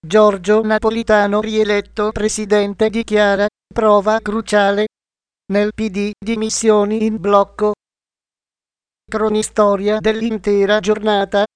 Giorgio Napolitano rieletto presidente dichiara prova cruciale nel PD dimissioni in blocco. Cronistoria dell'intera giornata.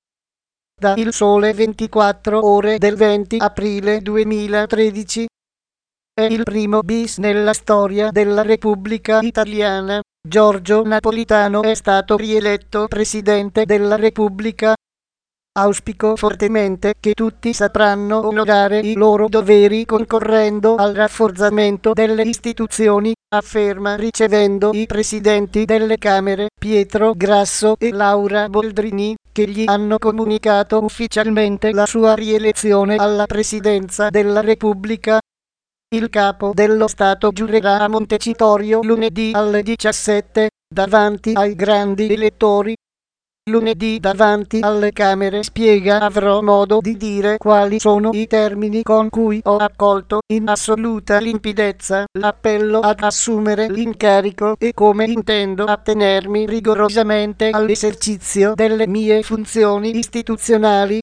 Da Il Sole 24 Ore del 20 aprile 2013. È il primo bis nella storia della Repubblica Italiana. Giorgio Napolitano è stato rieletto presidente della Repubblica. Auspico fortemente che tutti sapranno onorare i loro doveri concorrendo al rafforzamento delle istituzioni, afferma ricevendo i presidenti delle Camere, Pietro Grasso e Laura Boldrini, che gli hanno comunicato ufficialmente la sua rielezione alla presidenza della Repubblica. Il capo dello Stato giurerà a Montecitorio lunedì alle 17, davanti ai grandi elettori. Lunedì davanti alle Camere spiega avrò modo di dire quali sono i termini con cui ho accolto in assoluta limpidezza l'appello ad assumere l'incarico e come intendo attenermi rigorosamente all'esercizio delle mie funzioni istituzionali.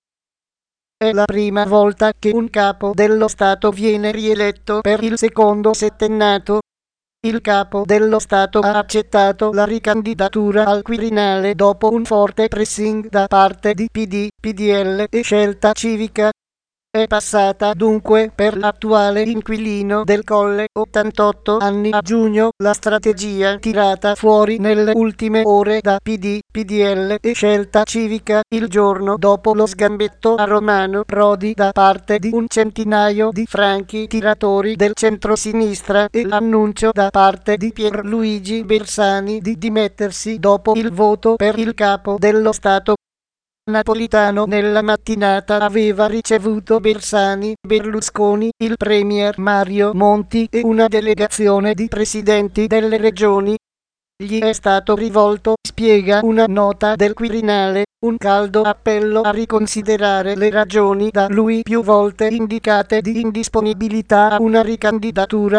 È la prima volta che un capo dello Stato viene rieletto per il secondo settennato. Il capo dello Stato ha accettato la ricandidatura al Quirinale dopo un forte pressing da parte di PD, PDL e Scelta Civica. È passata dunque per l'attuale inquilino del Colle 88 anni a giugno la strategia tirata fuori nelle ultime ore da PD, PDL e Scelta Civica il giorno dopo lo sgambetto a Romano Prodi da parte di un centinaio di franchi tiratori del centrosinistra e l'annuncio da parte di Pierluigi Bersani di dimettersi dopo il voto per il capo dello Stato. Napolitano nella mattinata aveva ricevuto Bersani, Berlusconi, il premier Mario Monti e una delegazione di presidenti delle regioni. Gli è stato rivolto, spiega una nota del Quirinale, un caldo appello a riconsiderare le ragioni da lui più volte indicate di indisponibilità a una ricandidatura.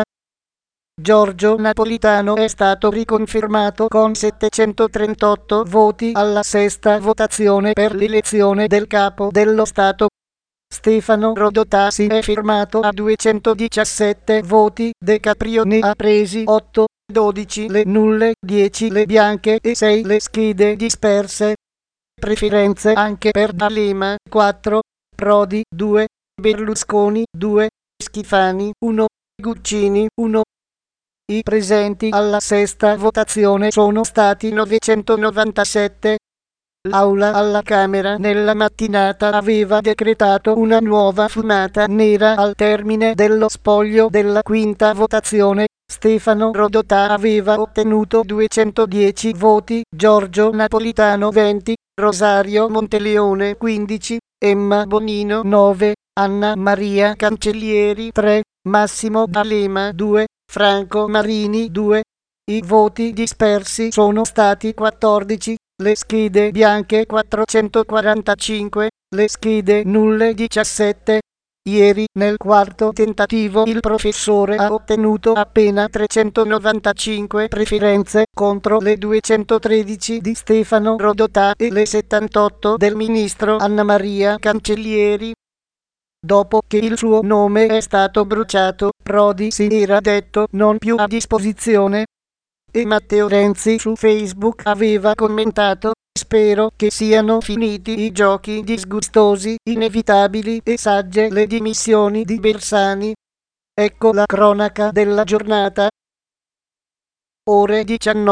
Giorgio Napolitano è stato riconfermato con 738 voti alla sesta votazione per l'elezione del capo dello Stato. Stefano Rodotà si è firmato a 217 voti, De Caprio ne ha presi 8, 12 le nulle, 10 le bianche e 6 le schede disperse. Preferenze anche per D'Alema 4, Prodi 2, Berlusconi 2, Schifani 1, Guccini 1. I presenti alla sesta votazione sono stati 997. L'Aula alla Camera nella mattinata aveva decretato una nuova fumata nera al termine dello spoglio della quinta votazione. Stefano Rodotà aveva ottenuto 210 voti, Giorgio Napolitano 20, Rosario Monteleone 15, Emma Bonino 9, Anna Maria Cancellieri 3, Massimo D'Alema 2, Franco Marini 2. I voti dispersi sono stati 14, le schede bianche 445, le schede nulle 17. Ieri, nel quarto tentativo, il professore ha ottenuto appena 395 preferenze contro le 213 di Stefano Rodotà e le 78 del ministro Anna Maria Cancellieri. Dopo che il suo nome è stato bruciato, Prodi si era detto non più a disposizione. E Matteo Renzi su Facebook aveva commentato: spero che siano finiti i giochi disgustosi, inevitabili e sagge le dimissioni di Bersani. Ecco la cronaca della giornata. Ore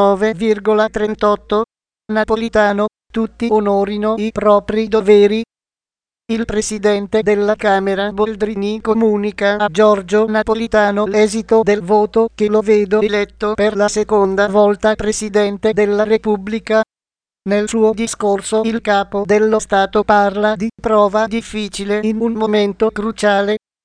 19,38. Napolitano, tutti onorino i propri doveri. Il presidente della Camera Boldrini comunica a Giorgio Napolitano l'esito del voto che lo vedo eletto per la seconda volta presidente della Repubblica. Nel suo discorso il capo dello Stato parla di prova difficile in un momento cruciale.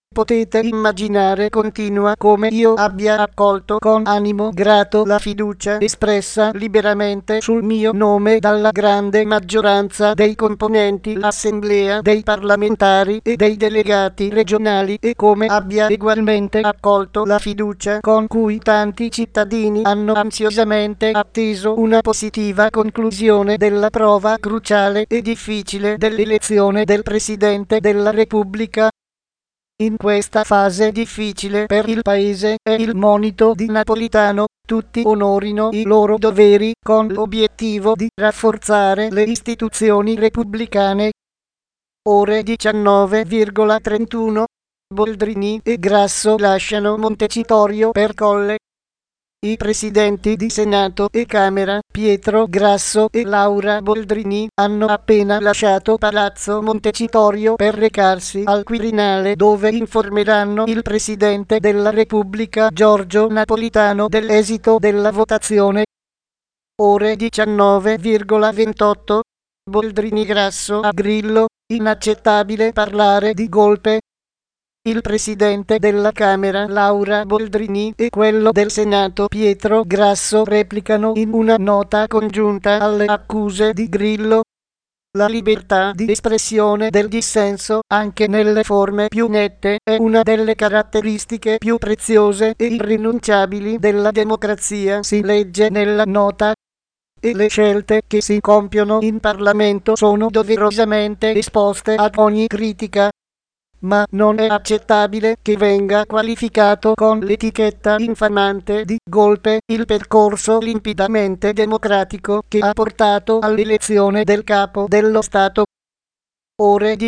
Potete immaginare, continua, come io abbia accolto con animo grato la fiducia espressa liberamente sul mio nome dalla grande maggioranza dei componenti l'Assemblea dei parlamentari e dei delegati regionali e come abbia ugualmente accolto la fiducia con cui tanti cittadini hanno ansiosamente atteso una positiva conclusione della prova cruciale e difficile dell'elezione del Presidente della Repubblica. In questa fase difficile per il Paese è il monito di Napolitano, tutti onorino i loro doveri con l'obiettivo di rafforzare le istituzioni repubblicane. Ore 19,31. Boldrini e Grasso lasciano Montecitorio per Colle. I presidenti di Senato e Camera, Pietro Grasso e Laura Boldrini, hanno appena lasciato Palazzo Montecitorio per recarsi al Quirinale dove informeranno il Presidente della Repubblica Giorgio Napolitano dell'esito della votazione. Ore 19,28. Boldrini Grasso a Grillo, inaccettabile parlare di golpe. Il presidente della Camera Laura Boldrini e quello del Senato Pietro Grasso replicano in una nota congiunta alle accuse di Grillo. La libertà di espressione del dissenso, anche nelle forme più nette, è una delle caratteristiche più preziose e irrinunciabili della democrazia, si legge nella nota. E le scelte che si compiono in Parlamento sono doverosamente esposte ad ogni critica. Ma non è accettabile che venga qualificato con l'etichetta infamante di golpe il percorso limpidamente democratico che ha portato all'elezione del capo dello Stato. Ore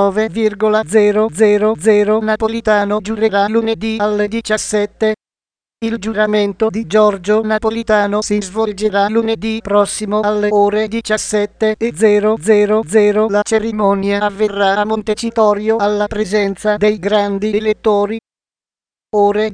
19,000 Napolitano giurerà lunedì alle 17. Il giuramento di Giorgio Napolitano si svolgerà lunedì prossimo alle ore 17:00. La cerimonia avverrà a Montecitorio alla presenza dei grandi elettori. Ore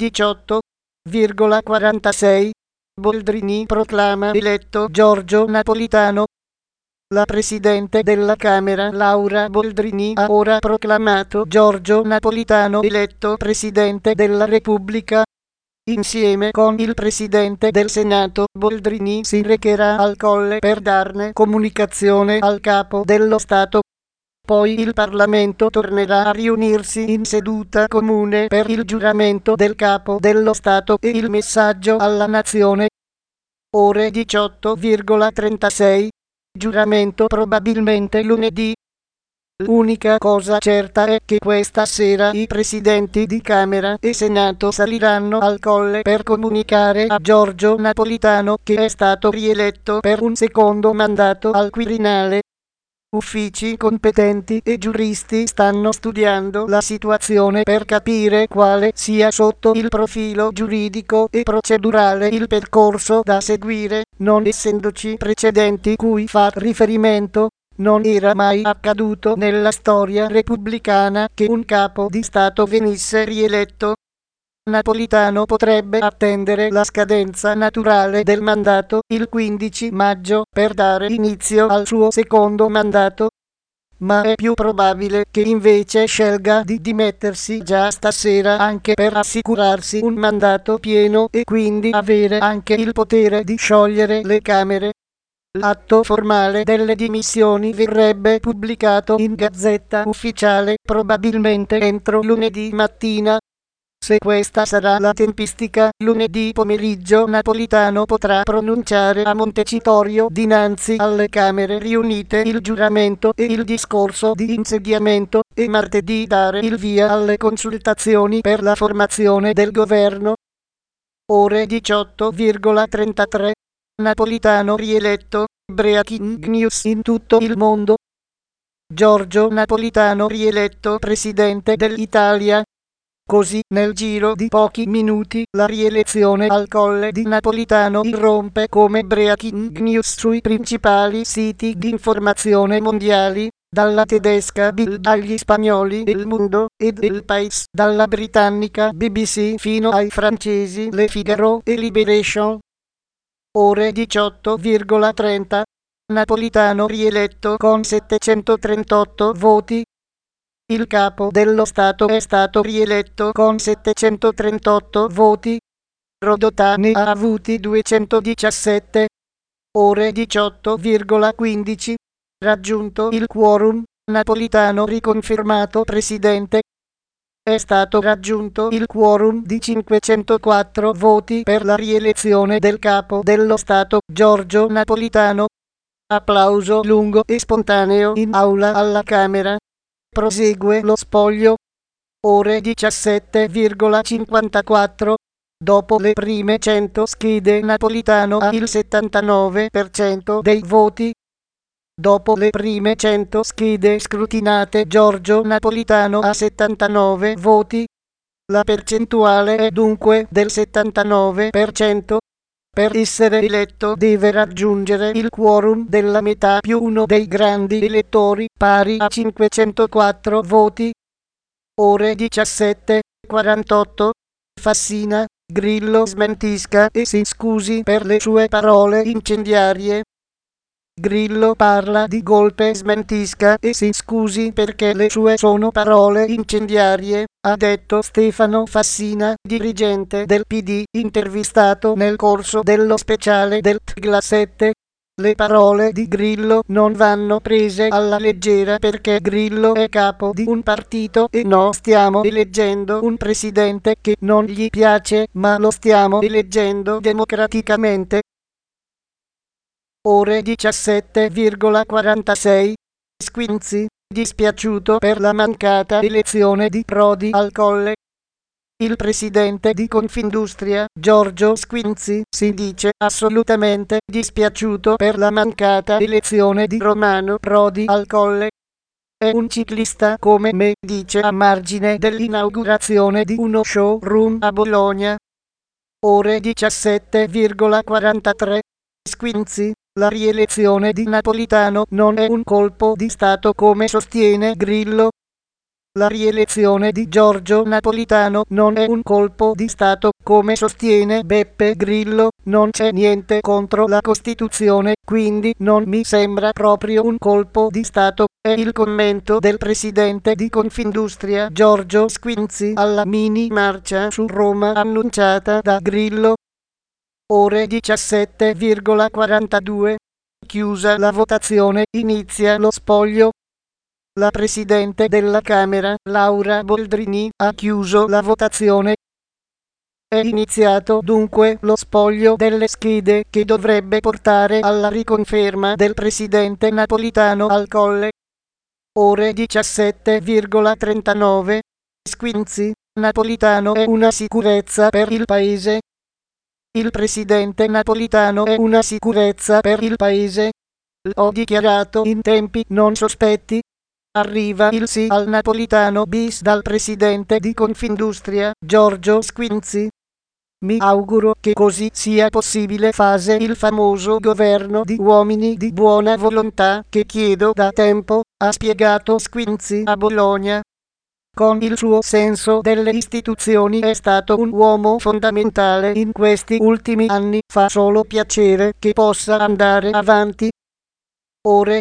18,46. Boldrini proclama eletto Giorgio Napolitano. La Presidente della Camera Laura Boldrini ha ora proclamato Giorgio Napolitano eletto Presidente della Repubblica. Insieme con il Presidente del Senato, Boldrini si recherà al Colle per darne comunicazione al Capo dello Stato. Poi il Parlamento tornerà a riunirsi in seduta comune per il giuramento del Capo dello Stato e il messaggio alla Nazione. Ore 18,36. Giuramento probabilmente lunedì. L'unica cosa certa è che questa sera i presidenti di Camera e Senato saliranno al Colle per comunicare a Giorgio Napolitano che è stato rieletto per un secondo mandato al Quirinale. Uffici competenti e giuristi stanno studiando la situazione per capire quale sia sotto il profilo giuridico e procedurale il percorso da seguire, non essendoci precedenti cui far riferimento. Non era mai accaduto nella storia repubblicana che un capo di Stato venisse rieletto. Napolitano potrebbe attendere la scadenza naturale del mandato, il 15 maggio, per dare inizio al suo secondo mandato. Ma è più probabile che invece scelga di dimettersi già stasera anche per assicurarsi un mandato pieno e quindi avere anche il potere di sciogliere le Camere. L'atto formale delle dimissioni verrebbe pubblicato in Gazzetta Ufficiale probabilmente entro lunedì mattina. Se questa sarà la tempistica, lunedì pomeriggio Napolitano potrà pronunciare a Montecitorio dinanzi alle Camere riunite il giuramento e il discorso di insediamento e martedì dare il via alle consultazioni per la formazione del governo. Ore 18,33. Napolitano rieletto, breaking news in tutto il mondo. Giorgio Napolitano rieletto Presidente dell'Italia. Così, nel giro di pochi minuti, la rielezione al Colle di Napolitano irrompe come breaking news sui principali siti di informazione mondiali, dalla tedesca Bild agli spagnoli Il Mundo ed El País, dalla britannica BBC fino ai francesi Le Figaro e Libération. Ore 18,30. Napolitano rieletto con 738 voti. Il capo dello Stato è stato rieletto con 738 voti. Rodotà ne ha avuti 217. Ore 18,15. Raggiunto il quorum. Napolitano riconfermato presidente. È stato raggiunto il quorum di 504 voti per la rielezione del capo dello Stato, Giorgio Napolitano. Applauso lungo e spontaneo in aula alla Camera. Prosegue lo spoglio. Ore 17,54. Dopo le prime 100 schede Napolitano ha il 79% dei voti. Dopo le prime 100 schede scrutinate Giorgio Napolitano ha 79 voti. La percentuale è dunque del 79%. Per essere eletto deve raggiungere il quorum della metà più uno dei grandi elettori, pari a 504 voti. Ore 17:48. Fassina, Grillo smentisca e si scusi per le sue parole incendiarie. Grillo parla di golpe, smentisca e si scusi perché le sue sono parole incendiarie, ha detto Stefano Fassina, dirigente del PD, intervistato nel corso dello speciale del TG7. Le parole di Grillo non vanno prese alla leggera perché Grillo è capo di un partito e non stiamo eleggendo un presidente che non gli piace, ma lo stiamo eleggendo democraticamente. Ore 17,46. Squinzi, dispiaciuto per la mancata elezione di Prodi al Colle. Il presidente di Confindustria, Giorgio Squinzi, si dice assolutamente dispiaciuto per la mancata elezione di Romano Prodi al Colle. È un ciclista come me, dice a margine dell'inaugurazione di uno showroom a Bologna. Ore 17,43. Squinzi, la rielezione di Napolitano non è un colpo di Stato come sostiene Grillo. La rielezione di Giorgio Napolitano non è un colpo di Stato come sostiene Beppe Grillo. Non c'è niente contro la Costituzione, quindi non mi sembra proprio un colpo di Stato. È il commento del presidente di Confindustria Giorgio Squinzi alla mini marcia su Roma annunciata da Grillo. Ore 17,42. Chiusa la votazione, inizia lo spoglio. La Presidente della Camera, Laura Boldrini, ha chiuso la votazione. È iniziato dunque lo spoglio delle schede che dovrebbe portare alla riconferma del Presidente Napolitano al Colle. Ore 17,39. Squinzi, Napolitano è una sicurezza per il Paese. Il Presidente Napolitano è una sicurezza per il Paese. L'ho dichiarato in tempi non sospetti. Arriva il sì al Napolitano bis dal presidente di Confindustria, Giorgio Squinzi. Mi auguro che così sia possibile fare il famoso governo di uomini di buona volontà che chiedo da tempo, ha spiegato Squinzi a Bologna. Con il suo senso delle istituzioni è stato un uomo fondamentale in questi ultimi anni, fa solo piacere che possa andare avanti. Ore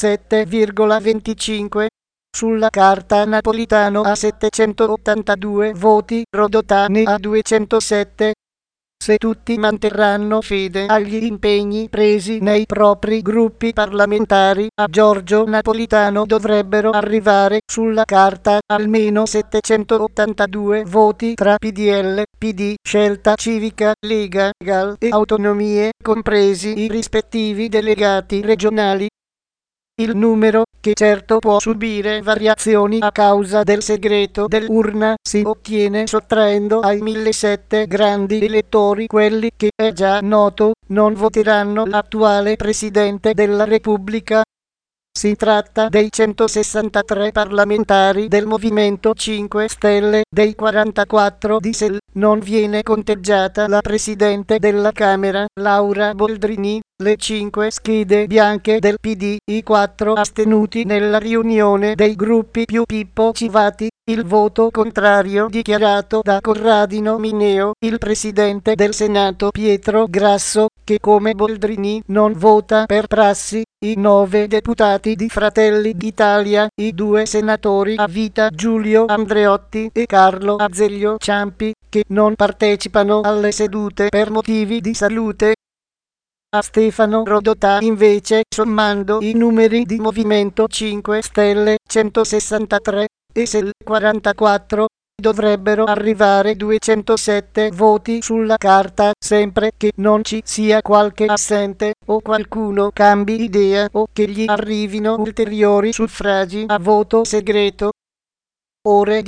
17,25. Sulla carta Napolitano ha 782 voti, Rodotà ne ha 207. Se tutti manterranno fede agli impegni presi nei propri gruppi parlamentari, a Giorgio Napolitano dovrebbero arrivare sulla carta almeno 782 voti tra PDL, PD, Scelta Civica, Lega, GAL e Autonomie, compresi i rispettivi delegati regionali. Il numero, che certo può subire variazioni a causa del segreto dell'urna, si ottiene sottraendo ai 1.700 grandi elettori quelli che, è già noto, non voteranno l'attuale Presidente della Repubblica. Si tratta dei 163 parlamentari del Movimento 5 Stelle, dei 44 di SEL. Non viene conteggiata la Presidente della Camera, Laura Boldrini. le 5 schede bianche del PD, i 4 astenuti nella riunione dei gruppi più Pippo Civati, il voto contrario dichiarato da Corradino Mineo, il presidente del Senato Pietro Grasso, che come Boldrini non vota per prassi, i 9 deputati di Fratelli d'Italia, i 2 senatori a vita Giulio Andreotti e Carlo Azeglio Ciampi, che non partecipano alle sedute per motivi di salute. A Stefano Rodotà invece, sommando i numeri di Movimento 5 Stelle 163 e SEL 44, dovrebbero arrivare 207 voti sulla carta, sempre che non ci sia qualche assente o qualcuno cambi idea o che gli arrivino ulteriori suffragi a voto segreto. Ore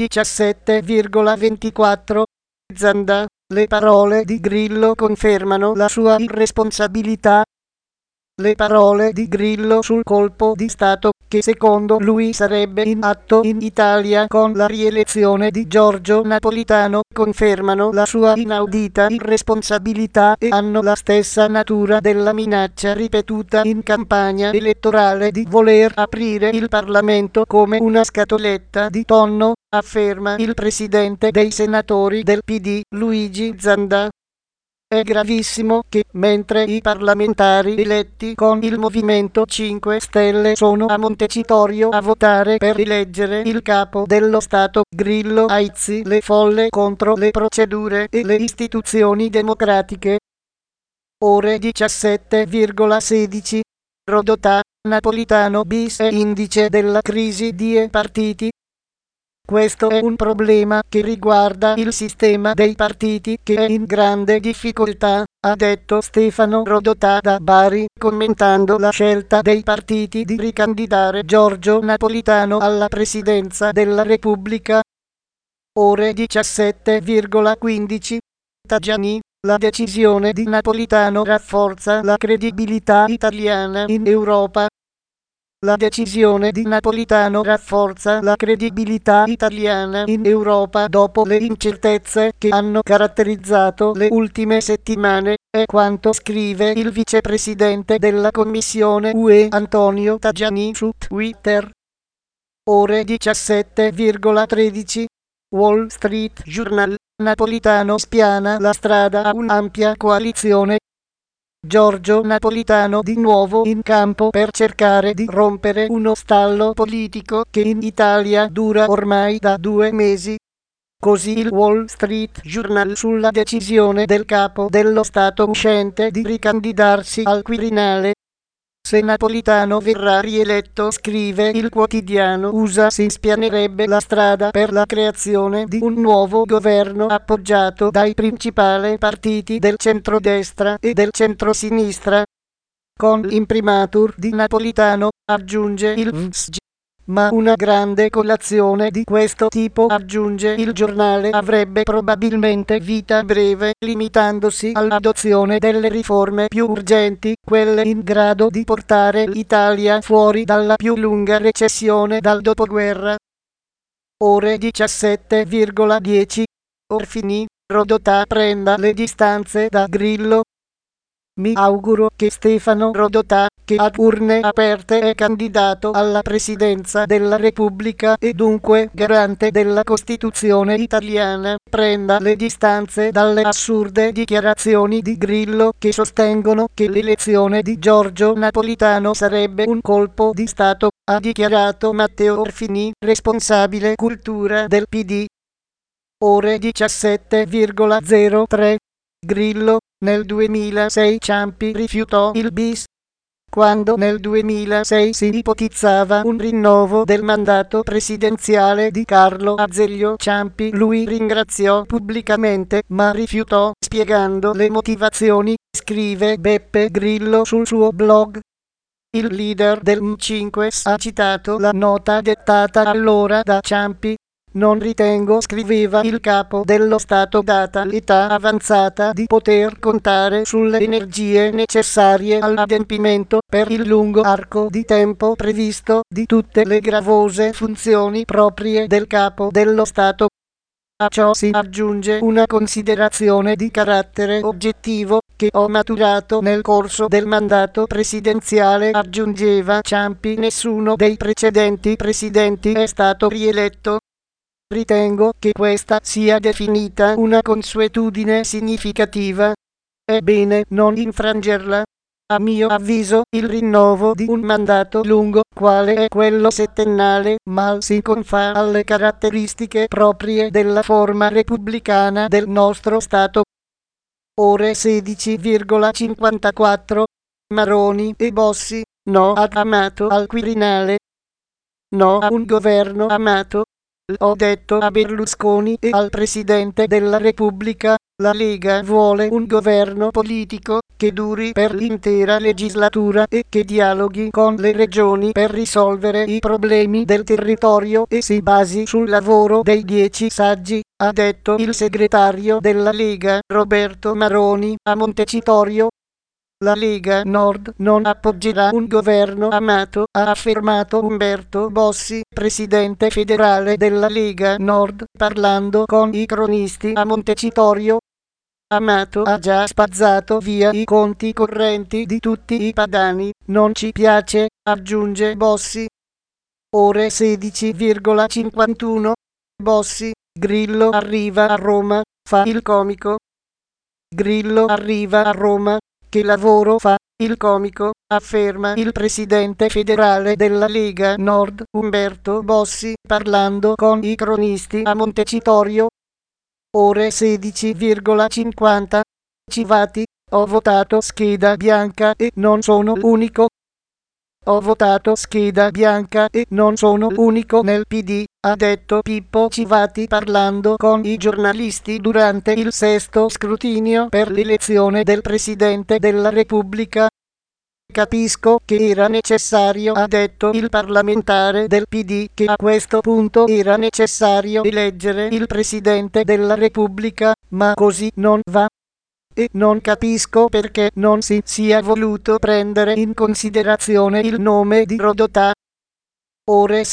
17,24. Zanda. Le parole di Grillo confermano la sua irresponsabilità. Le parole di Grillo sul colpo di Stato, che secondo lui sarebbe in atto in Italia con la rielezione di Giorgio Napolitano, confermano la sua inaudita irresponsabilità e hanno la stessa natura della minaccia ripetuta in campagna elettorale di voler aprire il Parlamento come una scatoletta di tonno, afferma il presidente dei senatori del PD, Luigi Zanda. È gravissimo che, mentre i parlamentari eletti con il Movimento 5 Stelle sono a Montecitorio a votare per eleggere il capo dello Stato, Grillo aizzi le folle contro le procedure e le istituzioni democratiche. Ore 17,16. Rodotà. Napolitano bis è indice della crisi di partiti. Questo è un problema che riguarda il sistema dei partiti che è in grande difficoltà, ha detto Stefano Rodotà da Bari, commentando la scelta dei partiti di ricandidare Giorgio Napolitano alla presidenza della Repubblica. Ore 17,15. Tajani. La decisione di Napolitano rafforza la credibilità italiana in Europa. La decisione di Napolitano rafforza la credibilità italiana in Europa dopo le incertezze che hanno caratterizzato le ultime settimane, è quanto scrive il vicepresidente della Commissione UE Antonio Tajani su Twitter. Ore 17,13. Wall Street Journal. Napolitano spiana la strada a un'ampia coalizione. Giorgio Napolitano di nuovo in campo per cercare di rompere uno stallo politico che in Italia dura ormai da 2 mesi. Così il Wall Street Journal sulla decisione del capo dello Stato uscente di ricandidarsi al Quirinale. Se Napolitano verrà rieletto, scrive il quotidiano USA, si spianerebbe la strada per la creazione di un nuovo governo appoggiato dai principali partiti del centrodestra e del centrosinistra. Con l'imprimatur di Napolitano, aggiunge il VSG. Ma una grande colazione di questo tipo, aggiunge il giornale, avrebbe probabilmente vita breve, limitandosi all'adozione delle riforme più urgenti, quelle in grado di portare l'Italia fuori dalla più lunga recessione dal dopoguerra. Ore 17,10. Orfini. Rodotà prenda le distanze da Grillo. Mi auguro che Stefano Rodotà, che ad urne aperte è candidato alla presidenza della Repubblica e dunque garante della Costituzione italiana, prenda le distanze dalle assurde dichiarazioni di Grillo che sostengono che l'elezione di Giorgio Napolitano sarebbe un colpo di Stato, ha dichiarato Matteo Orfini, responsabile cultura del PD. Ore 17,03. Grillo. Nel 2006 Ciampi rifiutò il bis. Quando nel 2006 si ipotizzava un rinnovo del mandato presidenziale di Carlo Azeglio Ciampi, lui ringraziò pubblicamente ma rifiutò, spiegando le motivazioni, scrive Beppe Grillo sul suo blog. Il leader del M5 ha citato la nota dettata allora da Ciampi. Non ritengo, scriveva il capo dello Stato, data l'età avanzata, di poter contare sulle energie necessarie all'adempimento per il lungo arco di tempo previsto di tutte le gravose funzioni proprie del capo dello Stato. A ciò si aggiunge una considerazione di carattere oggettivo che ho maturato nel corso del mandato presidenziale, aggiungeva Ciampi. Nessuno dei precedenti presidenti è stato rieletto. Ritengo che questa sia definita una consuetudine significativa. È bene non infrangerla. A mio avviso, il rinnovo di un mandato lungo, quale è quello settennale, mal si confà alle caratteristiche proprie della forma repubblicana del nostro Stato. Ore 16,54. Maroni e Bossi, no ad Amato al Quirinale. No a un governo Amato. Ho detto a Berlusconi e al Presidente della Repubblica, la Lega vuole un governo politico che duri per l'intera legislatura e che dialoghi con le regioni per risolvere i problemi del territorio e si basi sul lavoro dei 10 saggi, ha detto il segretario della Lega Roberto Maroni a Montecitorio. La Lega Nord non appoggerà un governo Amato, ha affermato Umberto Bossi, presidente federale della Lega Nord, parlando con i cronisti a Montecitorio. Amato ha già spazzato via i conti correnti di tutti i padani, non ci piace, aggiunge Bossi. Ore 16,51. Bossi, Grillo arriva a Roma, fa il comico. Grillo arriva a Roma. Che lavoro fa il comico, afferma il presidente federale della Lega Nord, Umberto Bossi, parlando con i cronisti a Montecitorio. Ore 16,50. Civati, ho votato scheda bianca e non sono unico. Ho votato scheda bianca e non sono unico nel PD, ha detto Pippo Civati parlando con i giornalisti durante il sesto scrutinio per l'elezione del Presidente della Repubblica. Capisco che era necessario, ha detto il parlamentare del PD, che a questo punto era necessario eleggere il Presidente della Repubblica, ma così non va. E non capisco perché non si sia voluto prendere in considerazione il nome di Rodotà. Ore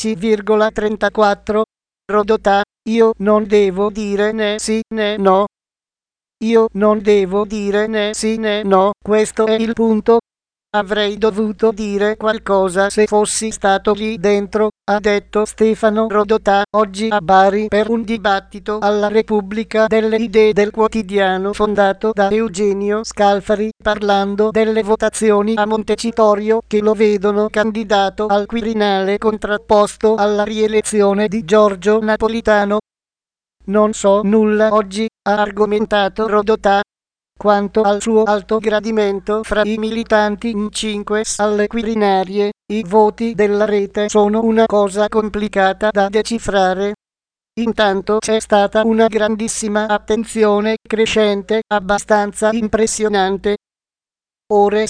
16,34. Rodotà, io non devo dire né sì né no. Io non devo dire né sì né no, questo è il punto. Avrei dovuto dire qualcosa se fossi stato lì dentro, ha detto Stefano Rodotà oggi a Bari per un dibattito alla Repubblica delle Idee del quotidiano fondato da Eugenio Scalfari, parlando delle votazioni a Montecitorio che lo vedono candidato al Quirinale contrapposto alla rielezione di Giorgio Napolitano. Non so nulla oggi, ha argomentato Rodotà. Quanto al suo alto gradimento fra i militanti in 5 alle Quirinarie, i voti della rete sono una cosa complicata da decifrare. Intanto c'è stata una grandissima attenzione crescente, abbastanza impressionante. Ore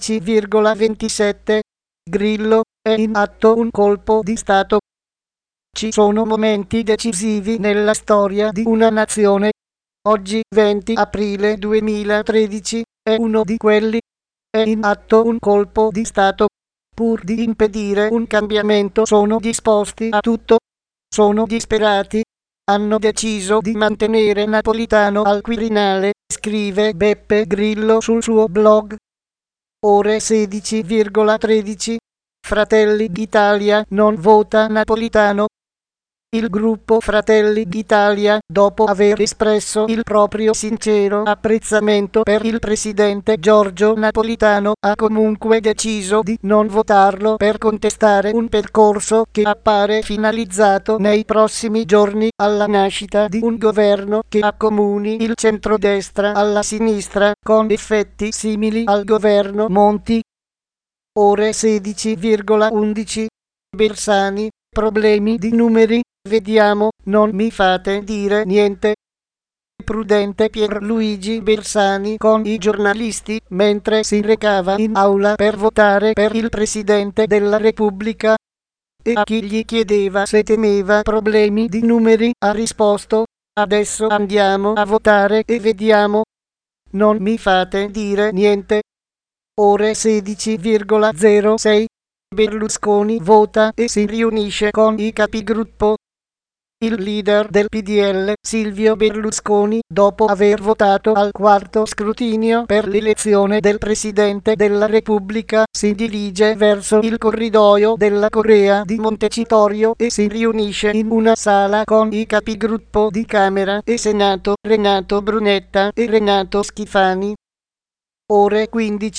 16,27. Grillo, è in atto un colpo di Stato. Ci sono momenti decisivi nella storia di una nazione. Oggi, 20 aprile 2013, è uno di quelli. È in atto un colpo di Stato. Pur di impedire un cambiamento sono disposti a tutto. Sono disperati. Hanno deciso di mantenere Napolitano al Quirinale, scrive Beppe Grillo sul suo blog. Ore 16,13. Fratelli d'Italia non vota Napolitano. Il gruppo Fratelli d'Italia, dopo aver espresso il proprio sincero apprezzamento per il presidente Giorgio Napolitano, ha comunque deciso di non votarlo per contestare un percorso che appare finalizzato nei prossimi giorni alla nascita di un governo che accomuni il centrodestra alla sinistra, con effetti simili al governo Monti. Ore 16,11. Bersani, problemi di numeri. Vediamo, non mi fate dire niente. Prudente Pierluigi Bersani con i giornalisti mentre si recava in aula per votare per il Presidente della Repubblica. E a chi gli chiedeva se temeva problemi di numeri ha risposto: adesso andiamo a votare e vediamo. Non mi fate dire niente. Ore 16,06. Berlusconi vota e si riunisce con i capigruppo. Il leader del PDL, Silvio Berlusconi, dopo aver votato al quarto scrutinio per l'elezione del Presidente della Repubblica, si dirige verso il corridoio della Corea di Montecitorio e si riunisce in una sala con i capigruppo di Camera e Senato, Renato Brunetta e Renato Schifani. Ore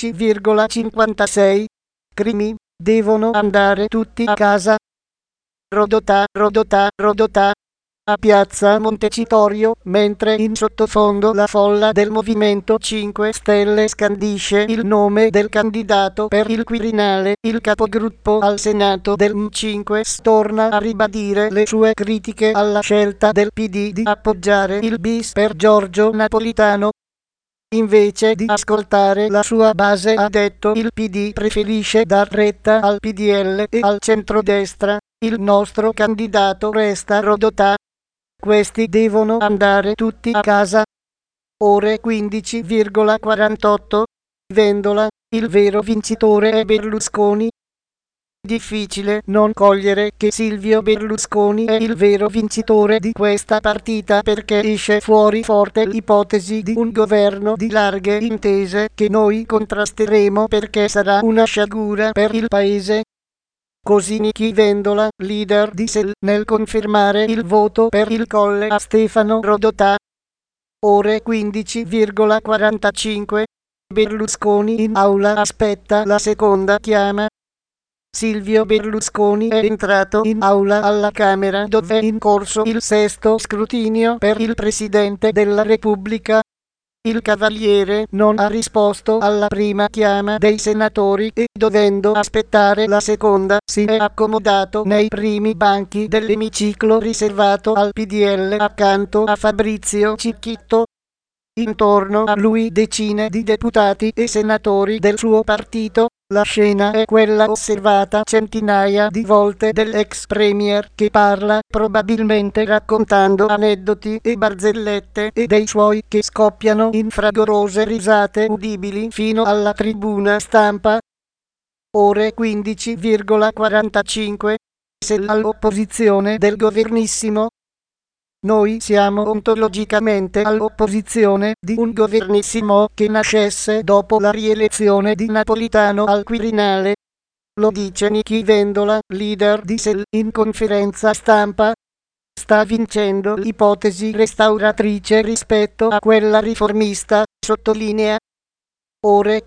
15,56. Crimi. Devono andare tutti a casa. Rodotà, Rodotà, Rodotà. A piazza Montecitorio, mentre in sottofondo la folla del Movimento 5 Stelle scandisce il nome del candidato per il Quirinale, il capogruppo al Senato del M5 torna a ribadire le sue critiche alla scelta del PD di appoggiare il bis per Giorgio Napolitano. Invece di ascoltare la sua base, ha detto, il PD preferisce dar retta al PDL e al centrodestra. Il nostro candidato resta Rodotà. Questi devono andare tutti a casa. Ore 15,48. Vendola. Il vero vincitore è Berlusconi. Difficile non cogliere che Silvio Berlusconi è il vero vincitore di questa partita, perché esce fuori forte l'ipotesi di un governo di larghe intese che noi contrasteremo perché sarà una sciagura per il paese. Così Nichi Vendola, leader di SEL, nel confermare il voto per il Colle a Stefano Rodotà. Ore 15,45. Berlusconi in aula aspetta la seconda chiama. Silvio Berlusconi è entrato in aula alla Camera dove è in corso il sesto scrutinio per il Presidente della Repubblica. Il Cavaliere non ha risposto alla prima chiama dei senatori e, dovendo aspettare la seconda, si è accomodato nei primi banchi dell'emiciclo riservato al PDL accanto a Fabrizio Cicchitto. Intorno a lui decine di deputati e senatori del suo partito. La scena è quella osservata centinaia di volte dell'ex premier che parla, probabilmente raccontando aneddoti e barzellette, e dei suoi che scoppiano in fragorose risate udibili fino alla tribuna stampa. Ore 15,45. Se all'opposizione del governissimo. Noi siamo ontologicamente all'opposizione di un governissimo che nascesse dopo la rielezione di Napolitano al Quirinale. Lo dice Nichi Vendola, leader di SEL, in conferenza stampa. Sta vincendo l'ipotesi restauratrice rispetto a quella riformista, sottolinea. Ore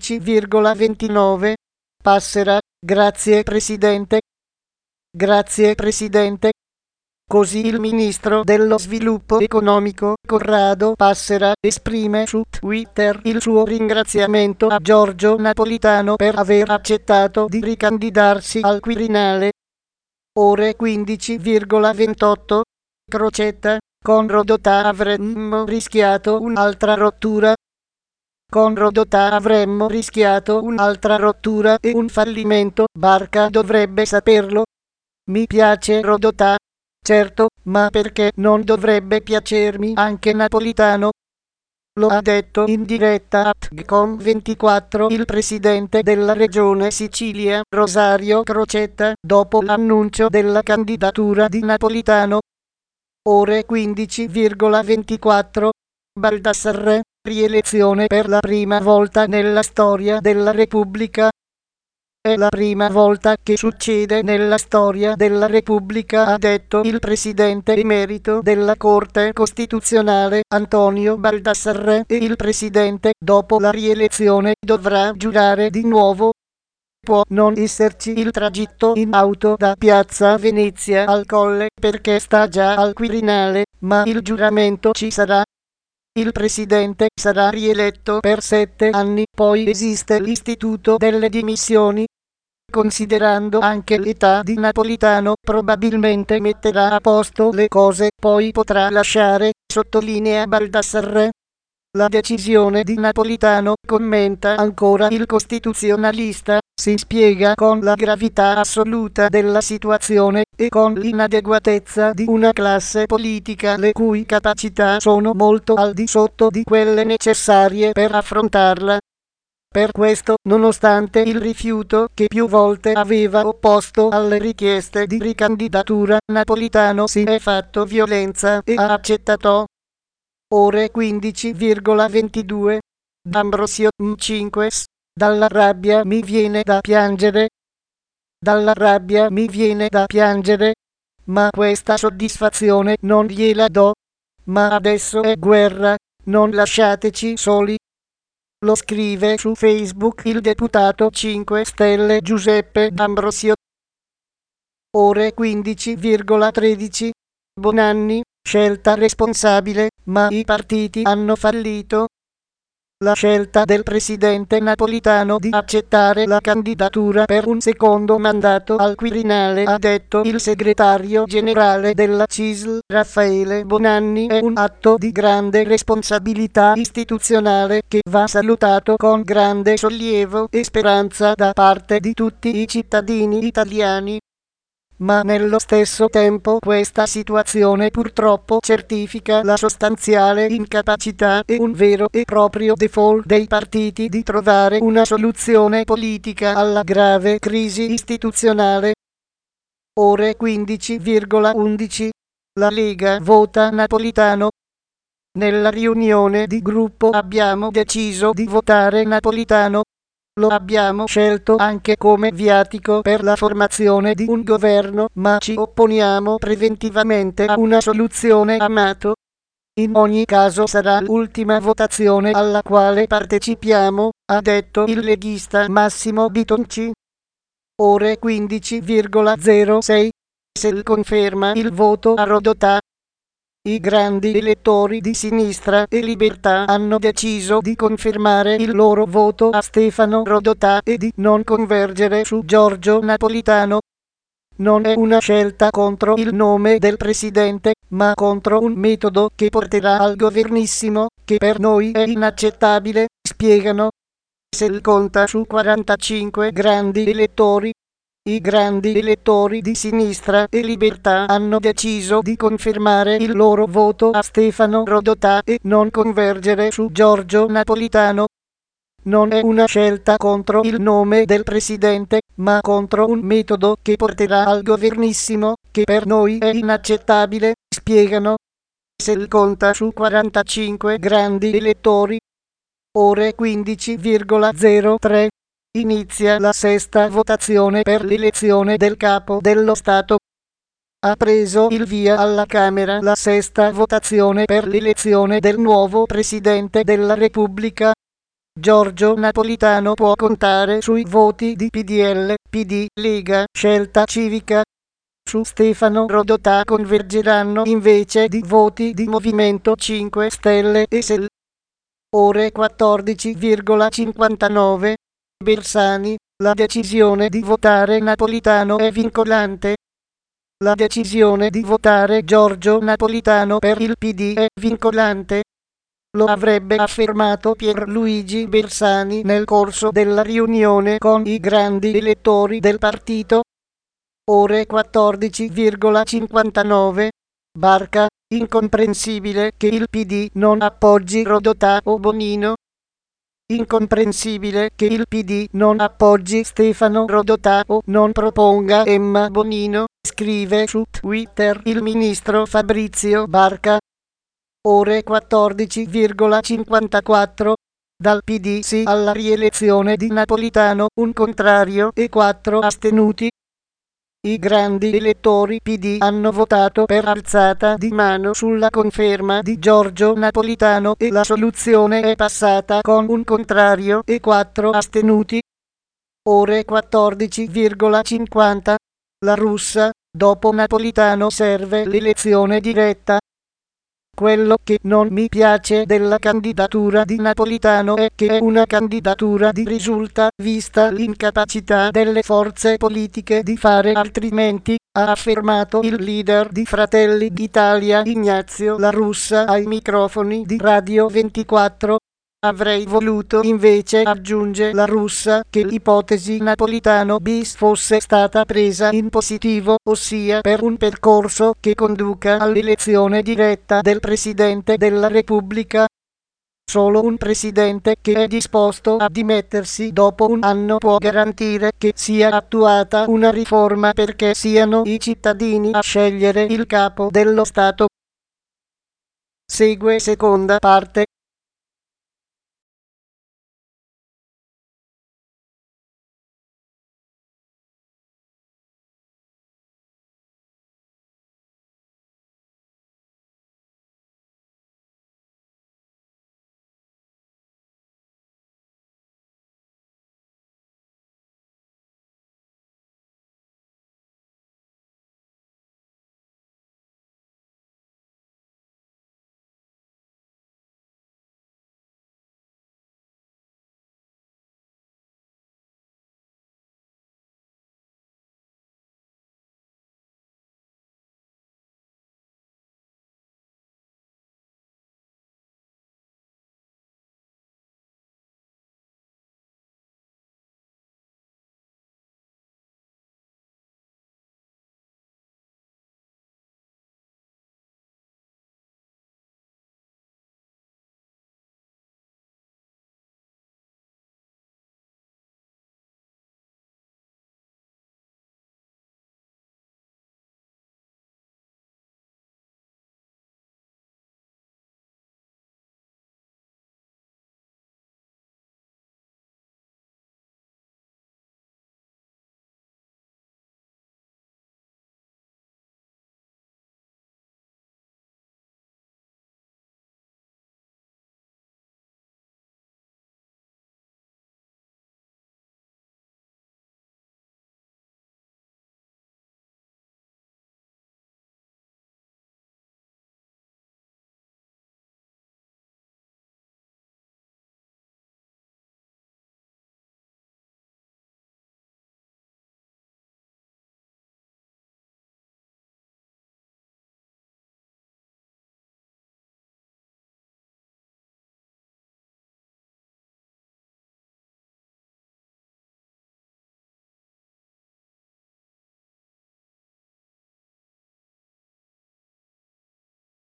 15,29. Passera. Grazie Presidente. Grazie Presidente. Così il ministro dello sviluppo economico, Corrado Passera, esprime su Twitter il suo ringraziamento a Giorgio Napolitano per aver accettato di ricandidarsi al Quirinale. Ore 15,28. Crocetta. Con Rodotà avremmo rischiato un'altra rottura. Con Rodotà avremmo rischiato un'altra rottura e un fallimento. Barca dovrebbe saperlo. Mi piace Rodotà. Certo, ma perché non dovrebbe piacermi anche Napolitano? Lo ha detto in diretta a TGCOM24 il presidente della regione Sicilia, Rosario Crocetta, dopo l'annuncio della candidatura di Napolitano. Ore 15,24. Baldassarre, rielezione per la prima volta nella storia della Repubblica. È la prima volta che succede nella storia della Repubblica, ha detto il presidente emerito della Corte Costituzionale, Antonio Baldassarre, e il presidente, dopo la rielezione, dovrà giurare di nuovo. Può non esserci il tragitto in auto da Piazza Venezia al Colle perché sta già al Quirinale, ma il giuramento ci sarà. Il presidente sarà rieletto per 7 anni, poi esiste l'istituto delle dimissioni. Considerando anche l'età di Napolitano, probabilmente metterà a posto le cose, poi potrà lasciare, sottolinea Baldassarre. La decisione di Napolitano, commenta ancora il costituzionalista, si spiega con la gravità assoluta della situazione e con l'inadeguatezza di una classe politica le cui capacità sono molto al di sotto di quelle necessarie per affrontarla. Per questo, nonostante il rifiuto che più volte aveva opposto alle richieste di ricandidatura, Napolitano si è fatto violenza e ha accettato. Ore 15,22. D'Ambrosio 5. Dalla rabbia mi viene da piangere. Dalla rabbia mi viene da piangere. Ma questa soddisfazione non gliela do. Ma adesso è guerra, non lasciateci soli. Lo scrive su Facebook il deputato 5 Stelle Giuseppe D'Ambrosio. Ore 15,13. Bonanni, scelta responsabile, ma i partiti hanno fallito. La scelta del presidente Napolitano di accettare la candidatura per un secondo mandato al Quirinale, ha detto il segretario generale della CISL, Raffaele Bonanni, è un atto di grande responsabilità istituzionale che va salutato con grande sollievo e speranza da parte di tutti i cittadini italiani. Ma nello stesso tempo questa situazione purtroppo certifica la sostanziale incapacità e un vero e proprio default dei partiti di trovare una soluzione politica alla grave crisi istituzionale. Ore 15,11. La Lega vota Napolitano. Nella riunione di gruppo abbiamo deciso di votare Napolitano. Lo abbiamo scelto anche come viatico per la formazione di un governo, ma ci opponiamo preventivamente a una soluzione Amato. In ogni caso sarà l'ultima votazione alla quale partecipiamo, ha detto il leghista Massimo Bitonci. Ore 15,06. SEL conferma il voto a Rodotà. I grandi elettori di Sinistra e Libertà hanno deciso di confermare il loro voto a Stefano Rodotà e di non convergere su Giorgio Napolitano. Non è una scelta contro il nome del presidente, ma contro un metodo che porterà al governissimo, che per noi è inaccettabile, spiegano. SEL conta su 45 grandi elettori. I grandi elettori di Sinistra e Libertà hanno deciso di confermare il loro voto a Stefano Rodotà e non convergere su Giorgio Napolitano. Non è una scelta contro il nome del presidente, ma contro un metodo che porterà al governissimo, che per noi è inaccettabile, spiegano. SEL conta su 45 grandi elettori. Ore 15,03. Inizia la sesta votazione per l'elezione del capo dello Stato. Ha preso il via alla Camera la sesta votazione per l'elezione del nuovo Presidente della Repubblica. Giorgio Napolitano può contare sui voti di PDL, PD, Lega, Scelta Civica. Su Stefano Rodotà convergeranno invece di voti di Movimento 5 Stelle e SEL. Ore 14,59. Bersani, la decisione di votare Napolitano è vincolante. La decisione di votare Giorgio Napolitano per il PD è vincolante. Lo avrebbe affermato Pierluigi Bersani nel corso della riunione con i grandi elettori del partito. Ore 14,59. Barca, incomprensibile che il PD non appoggi Rodotà o Bonino. Incomprensibile che il PD non appoggi Stefano Rodotà o non proponga Emma Bonino, scrive su Twitter il ministro Fabrizio Barca. Ore 14,54. Dal PD sì alla rielezione di Napolitano, un contrario e 4 astenuti. I grandi elettori PD hanno votato per alzata di mano sulla conferma di Giorgio Napolitano e la soluzione è passata con un contrario e 4 astenuti. Ore 14,50. La Russa, dopo Napolitano serve l'elezione diretta. Quello che non mi piace della candidatura di Napolitano è che è una candidatura di risulta, vista l'incapacità delle forze politiche di fare altrimenti, ha affermato il leader di Fratelli d'Italia Ignazio La Russa ai microfoni di Radio 24. Avrei voluto invece, aggiunge La Russa, che l'ipotesi Napolitano bis fosse stata presa in positivo, ossia per un percorso che conduca all'elezione diretta del Presidente della Repubblica. Solo un presidente che è disposto a dimettersi dopo un anno può garantire che sia attuata una riforma perché siano i cittadini a scegliere il capo dello Stato. Segue seconda parte.